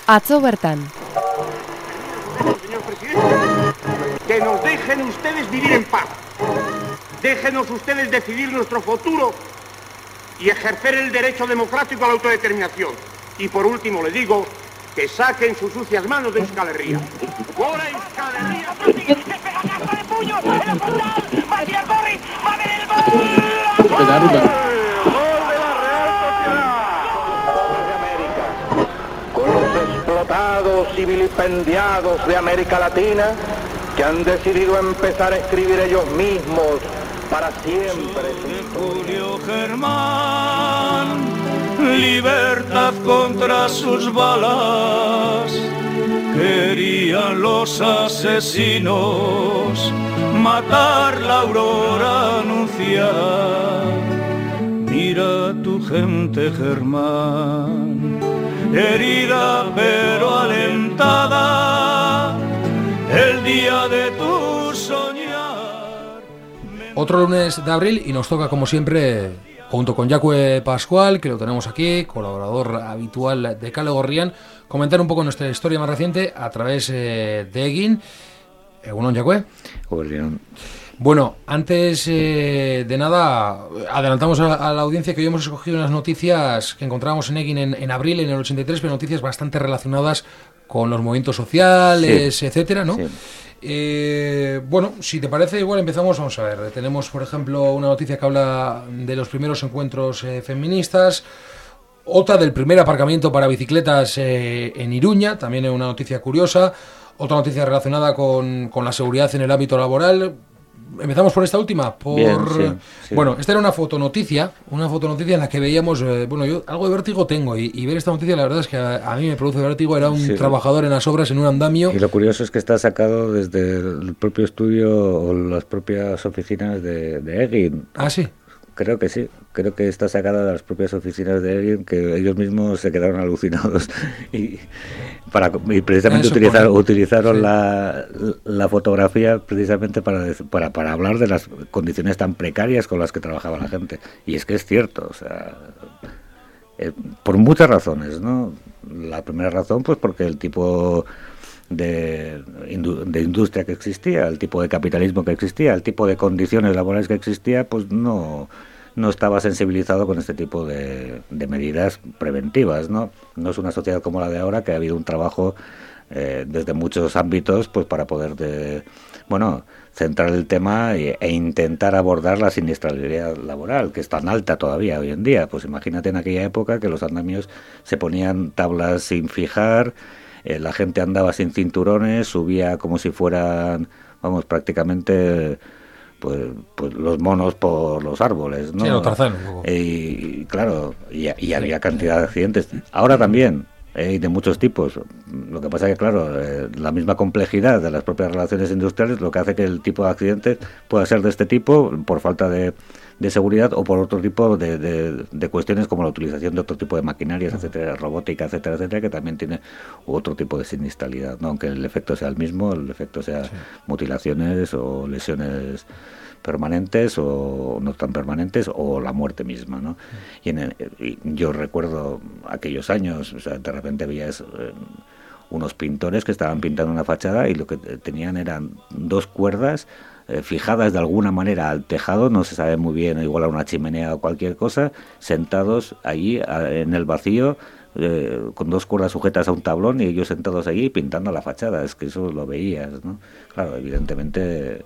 Atzo bertan. Señor presidente, que nos dejen ustedes vivir en paz. Déjenos ustedes decidir nuestro futuro y ejercer el derecho democrático a la autodeterminación. Y por último le digo que saquen sus sucias manos de Euskal Herria. ¡Fuera Euskal Herria! ¡Pegacazo de puños en la frontal! ¡Matías Borri va a ver el gol! ¡Gol de la Real Sociedad de América! Con los explotados y vilipendiados de América Latina que han decidido empezar a escribir ellos mismos para siempre. Julio Germán, libertad contra sus balas, querían los asesinos matar la aurora anunciada. Mira tu gente, Germán, herida pero alentada, el día de tu soñar. Otro lunes de abril y nos toca, como siempre, junto con Jacue Pascual, que lo tenemos aquí, colaborador habitual de Kale Gorrian, comentar un poco nuestra historia más reciente a través de Egin. Egunon, Jacue. Bueno, antes de nada, adelantamos a la audiencia que hoy hemos escogido unas noticias que encontrábamos en Egin en abril, en el 83, pero noticias bastante relacionadas con los movimientos sociales, sí, etcétera, ¿no? Sí. Bueno, si te parece, igual empezamos. Vamos a ver, tenemos por ejemplo una noticia que habla de los primeros encuentros feministas, otra del primer aparcamiento para bicicletas en Iruña, también es una noticia curiosa, otra noticia relacionada con la seguridad en el ámbito laboral. Empezamos por esta última. Bien, sí. Bueno, esta era una fotonoticia en la que veíamos, bueno, yo algo de vértigo tengo y ver esta noticia la verdad es que a mí me produce vértigo. Era un trabajador en las obras en un andamio. Y lo curioso es que está sacado desde el propio estudio o las propias oficinas de Egin. Ah, sí. Creo que sí, creo que está sacada de las propias oficinas de Egin, que ellos mismos se quedaron alucinados y precisamente utilizaron sí. la fotografía precisamente para hablar de las condiciones tan precarias con las que trabajaba la gente. Y es que es cierto, o sea, por muchas razones, ¿no? La primera razón, pues porque el tipo de industria que existía, el tipo de capitalismo que existía, el tipo de condiciones laborales que existía, pues no estaba sensibilizado con este tipo de medidas preventivas, ¿no? No es una sociedad como la de ahora, que ha habido un trabajo desde muchos ámbitos pues para poder centrar el tema e intentar abordar la siniestralidad laboral, que es tan alta todavía hoy en día. Pues imagínate en aquella época que los andamios se ponían tablas sin fijar, la gente andaba sin cinturones, subía como si fueran, prácticamente pues los monos por los árboles, ¿no? Sí, lo Tarzán, un poco. Y claro, y había cantidad de accidentes. Ahora también, de muchos tipos. Lo que pasa es que, claro, la misma complejidad de las propias relaciones industriales lo que hace que el tipo de accidentes pueda ser de este tipo por falta de seguridad o por otro tipo de cuestiones como la utilización de otro tipo de maquinarias, etcétera, robótica, etcétera, que también tiene otro tipo de siniestralidad, ¿no? Aunque el efecto sea el mismo, el efecto sea mutilaciones o lesiones permanentes o no tan permanentes o la muerte misma, ¿no? Y yo recuerdo aquellos años, o sea, de repente veías unos pintores que estaban pintando una fachada y lo que tenían eran dos cuerdas fijadas de alguna manera al tejado, no se sabe muy bien, igual a una chimenea o cualquier cosa, sentados allí en el vacío, con dos cuerdas sujetas a un tablón y ellos sentados allí pintando la fachada. Es que eso lo veías, ¿no? Claro, evidentemente.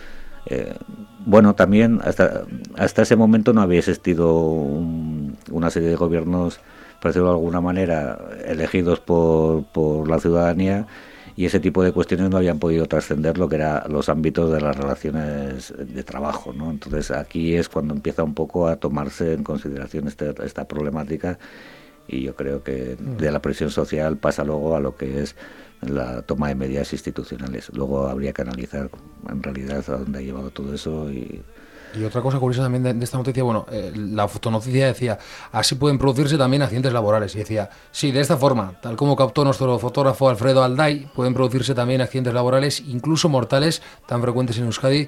También hasta ese momento no había existido una serie de gobiernos, por decirlo de alguna manera, elegidos por la ciudadanía, y ese tipo de cuestiones no habían podido trascender lo que eran los ámbitos de las relaciones de trabajo, ¿no? Entonces aquí es cuando empieza un poco a tomarse en consideración esta problemática, y yo creo que de la presión social pasa luego a lo que es la toma de medidas institucionales. Luego habría que analizar en realidad a dónde ha llevado todo eso y Y otra cosa curiosa también de esta noticia, bueno, la fotonoticia decía, así pueden producirse también accidentes laborales. Y decía, sí, de esta forma, tal como captó nuestro fotógrafo Alfredo Alday, pueden producirse también accidentes laborales, incluso mortales, tan frecuentes en Euskadi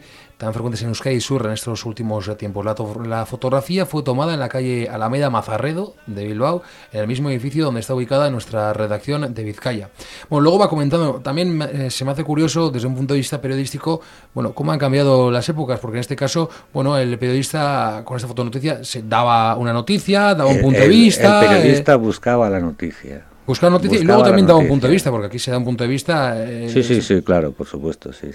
y Sur en estos últimos tiempos. La fotografía fue tomada en la calle Alameda Mazarredo de Bilbao, en el mismo edificio donde está ubicada nuestra redacción de Vizcaya. Bueno, luego va comentando, también se me hace curioso desde un punto de vista periodístico, bueno, cómo han cambiado las épocas, porque en este caso, bueno, el periodista con esta fotonoticia se daba una noticia, daba un punto de vista. El periodista buscaba la noticia. Buscar noticias y luego también daba un punto de vista, porque aquí se da un punto de vista... Sí, claro, por supuesto, sí.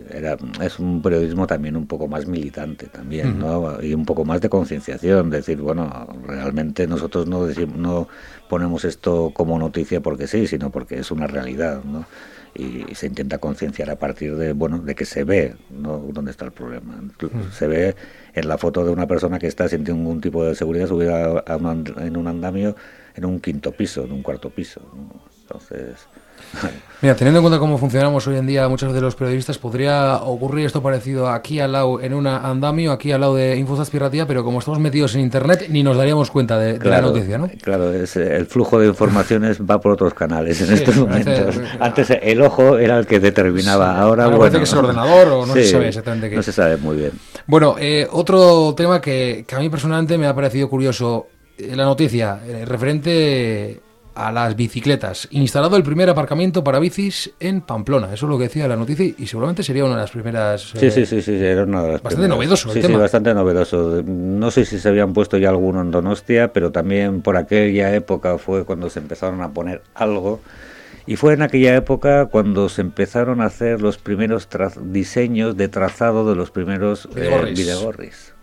Es un periodismo también un poco más militante también, ¿no? Y un poco más de concienciación, decir, bueno, realmente nosotros no ponemos esto como noticia porque sí, sino porque es una realidad, ¿no? Y se intenta concienciar a partir de, bueno, de que se ve, ¿no?, dónde está el problema. Se ve en la foto de una persona que está sin ningún tipo de seguridad subida en un andamio en un quinto piso, en un cuarto piso, ¿no? Entonces... Mira, teniendo en cuenta cómo funcionamos hoy en día muchos de los periodistas, podría ocurrir esto parecido aquí al lado en un andamio, aquí al lado de Infozazpirratia, pero como estamos metidos en internet ni nos daríamos cuenta de la noticia, ¿no? Claro, el flujo de informaciones va por otros canales en estos momentos. Antes el ojo era el que determinaba, ahora bueno, parece que es el ordenador o no se sabe exactamente qué. No se sabe muy bien. Bueno, otro tema que a mí personalmente me ha parecido curioso, la noticia referente a las bicicletas. Instalado el primer aparcamiento para bicis en Pamplona. Eso es lo que decía la noticia y seguramente sería una de las primeras... Sí, era una de las bastante primeras. Novedoso el tema. Sí, bastante novedoso. No sé si se habían puesto ya alguno en Donostia, pero también por aquella época fue cuando se empezaron a poner algo. Y fue en aquella época cuando se empezaron a hacer los primeros diseños de trazado de los primeros bidegorris.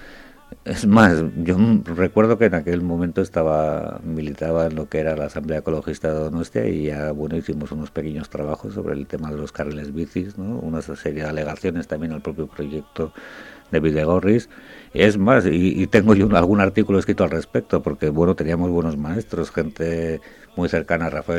Es más, yo recuerdo que en aquel momento militaba en lo que era la Asamblea Ecologista de Donostia y ya, bueno, hicimos unos pequeños trabajos sobre el tema de los carriles bicis, ¿no? Una serie de alegaciones también al propio proyecto de bidegorris. Es más, y tengo yo algún artículo escrito al respecto, porque, bueno, teníamos buenos maestros, gente muy cercana a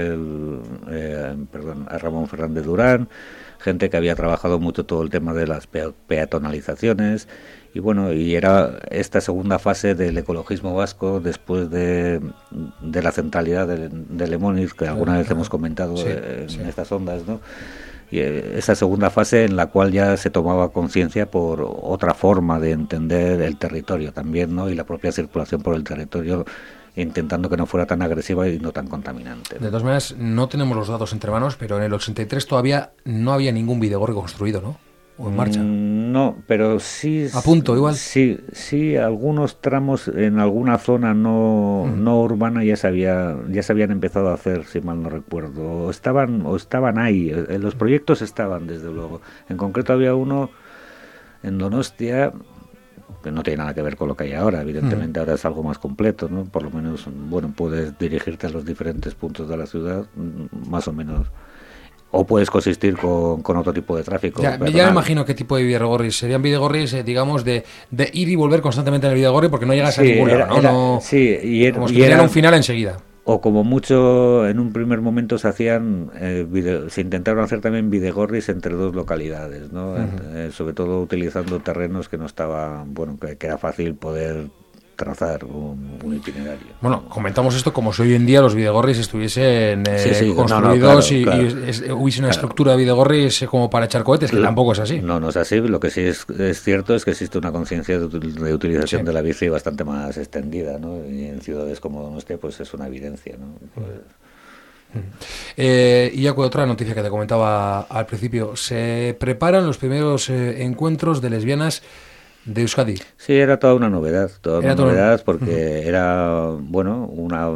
a Ramón Fernández Durán, gente que había trabajado mucho todo el tema de las peatonalizaciones. Y bueno, y era esta segunda fase del ecologismo vasco después de la centralidad de Lemoniz, que alguna vez hemos comentado en estas ondas, ¿no? Y esa segunda fase en la cual ya se tomaba conciencia por otra forma de entender el territorio también, ¿no? Y la propia circulación por el territorio, intentando que no fuera tan agresiva y no tan contaminante, ¿no? De todas maneras, no tenemos los datos entre manos, pero en el 83 todavía no había ningún bidegorri construido, ¿no? ¿O en marcha? No, pero sí... ¿A punto igual? Sí, algunos tramos en alguna zona no urbana ya se habían empezado a hacer, si mal no recuerdo. O estaban ahí, los proyectos estaban, desde luego. En concreto había uno en Donostia, que no tiene nada que ver con lo que hay ahora, evidentemente ahora es algo más completo, ¿no? Por lo menos, bueno, puedes dirigirte a los diferentes puntos de la ciudad, más o menos... O puedes coexistir con otro tipo de tráfico. Ya me imagino qué tipo de bidegorris. Serían bidegorris, digamos, de ir y volver constantemente en el bidegorri porque no llegas a ningún lado, ¿no? Como que tenían un final enseguida. O como mucho, en un primer momento se intentaron hacer también bidegorris entre dos localidades, ¿no? Sobre todo utilizando terrenos que no estaban, bueno, que era fácil poder trazar un itinerario. Bueno, comentamos esto como si hoy en día los bidegorris estuviesen construidos y hubiese una estructura de bidegorris como para echar cohetes, que tampoco es así. No es así. Lo que sí es cierto es que existe una conciencia de utilización de la bici bastante más extendida, ¿no? Y en ciudades como Donostia pues es una evidencia, ¿no? Y ya con otra noticia que te comentaba al principio, se preparan los primeros encuentros de lesbianas de Euskadi. Sí, era toda una novedad, porque era, bueno, una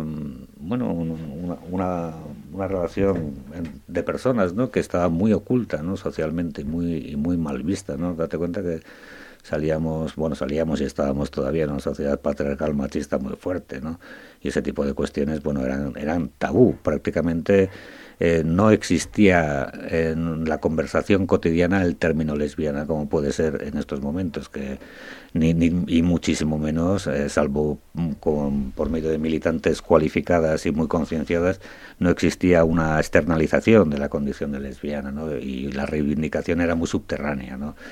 relación de personas, ¿no? Que estaba muy oculta, ¿no? Socialmente y muy mal vista, ¿no? Date cuenta que salíamos y estábamos todavía en una sociedad patriarcal machista muy fuerte, ¿no? Y ese tipo de cuestiones, bueno, eran tabú, prácticamente. No existía en la conversación cotidiana el término lesbiana como puede ser en estos momentos, que y muchísimo menos, salvo por medio de militantes cualificadas y muy concienciadas, no existía una externalización de la condición de lesbiana, ¿no? Y la reivindicación era muy subterránea, ¿no?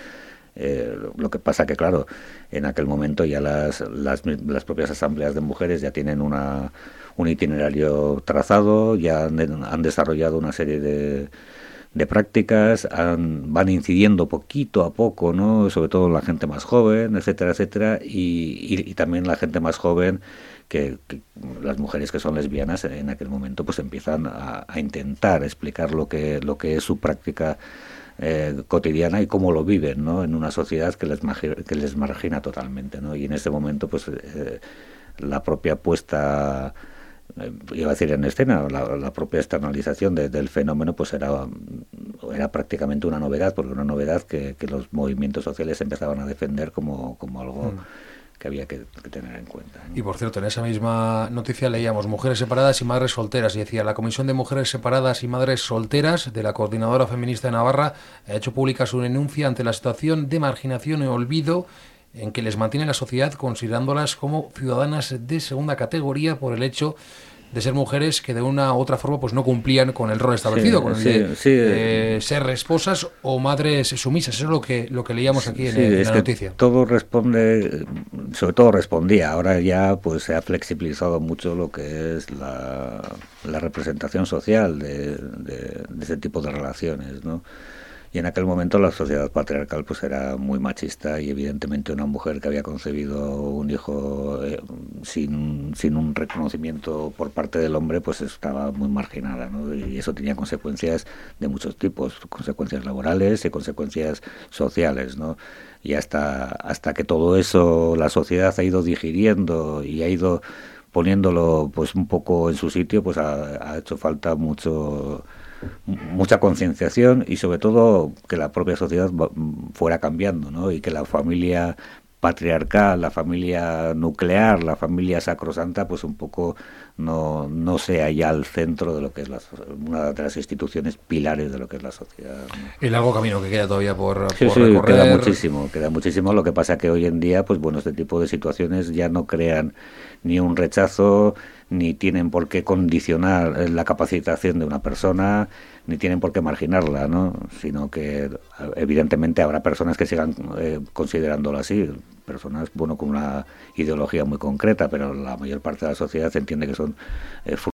Lo que pasa que, claro, en aquel momento ya las propias asambleas de mujeres ya tienen un itinerario trazado, ya han desarrollado una serie de prácticas, van incidiendo poquito a poco, ¿no? Sobre todo la gente más joven, etcétera, etcétera, y también la gente más joven, que las mujeres que son lesbianas en aquel momento pues empiezan a intentar explicar lo que es su práctica cotidiana y cómo lo viven, ¿no? En una sociedad que les margina totalmente, ¿no? Y en ese momento pues la propia puesta, iba a decir en escena, la propia externalización del fenómeno pues era prácticamente una novedad, porque una novedad que los movimientos sociales empezaban a defender como algo que había que tener en cuenta, ¿no? Y por cierto, en esa misma noticia leíamos mujeres separadas y madres solteras, y decía: la Comisión de Mujeres Separadas y Madres Solteras de la Coordinadora Feminista de Navarra ha hecho pública su denuncia ante la situación de marginación y olvido en que les mantiene la sociedad, considerándolas como ciudadanas de segunda categoría por el hecho de ser mujeres que de una u otra forma pues no cumplían con el rol establecido, con el de ser esposas o madres sumisas. Eso es lo que leíamos aquí en la noticia. Todo responde, sobre todo respondía. Ahora ya pues se ha flexibilizado mucho lo que es la representación social de ese tipo de relaciones, ¿no? Y en aquel momento la sociedad patriarcal pues era muy machista, y evidentemente una mujer que había concebido un hijo sin un reconocimiento por parte del hombre pues estaba muy marginada, ¿no? Y eso tenía consecuencias de muchos tipos, consecuencias laborales y consecuencias sociales, ¿no? Y hasta que todo eso la sociedad ha ido digiriendo y ha ido poniéndolo pues un poco en su sitio, pues ha hecho falta mucha concienciación, y sobre todo que la propia sociedad fuera cambiando, ¿no? Y que la familia patriarcal, la familia nuclear, la familia sacrosanta, pues un poco no sea ya el centro de lo que es una de las instituciones pilares de lo que es la sociedad, ¿no? El largo camino que queda todavía por recorrer. Queda muchísimo. Lo que pasa que hoy en día, pues bueno, este tipo de situaciones ya no crean ni un rechazo, ni tienen por qué condicionar la capacitación de una persona, ni tienen por qué marginarla, ¿no? Sino que evidentemente habrá personas que sigan considerándolo así, personas con una ideología muy concreta, pero la mayor parte de la sociedad entiende que son